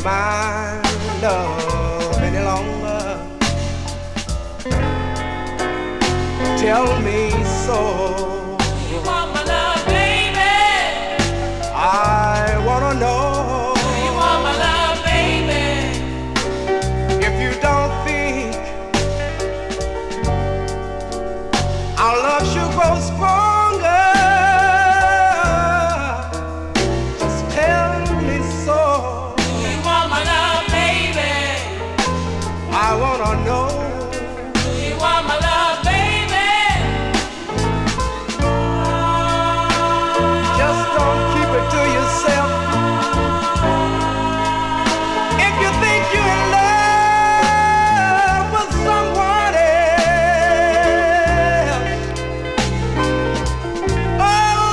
my love any longer. Tell me so. You want my love, baby? I wanna know. You want my love, baby? If you don't think our love should grow stronger, just tell me so. You want my love, baby? I wanna know. You want my love, baby? Just don't keep it to yourself. If you think you're in love with someone else, oh,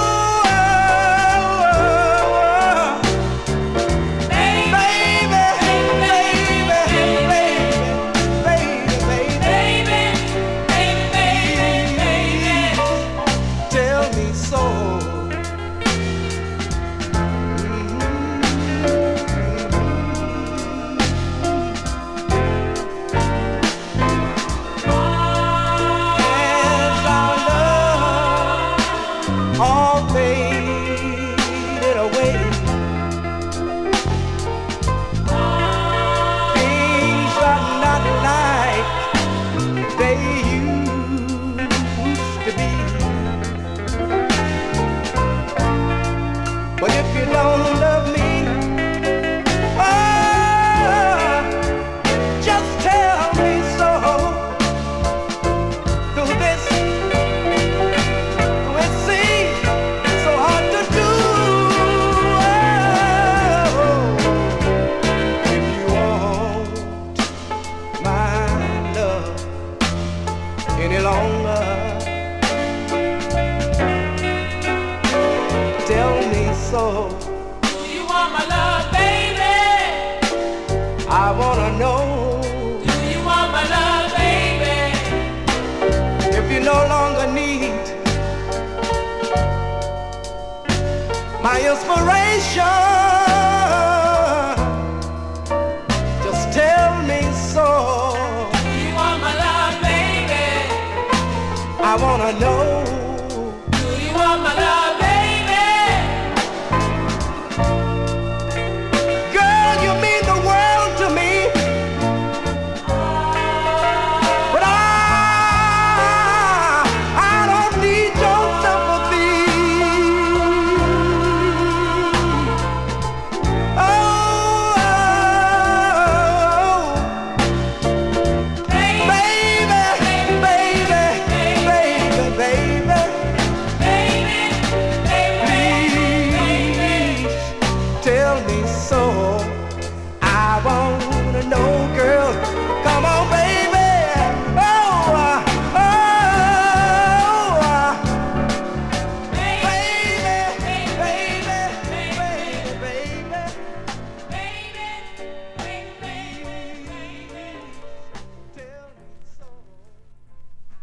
baby, tell me so. As our love all faded away, things are not like they used to be. But if you don't love me, oh, just tell me so. Through this, it seems so hard to do. Oh, if you want my love any longer, tell me so. You want my love, baby? I wanna know. You want my love, baby? If you no longer need my inspiration,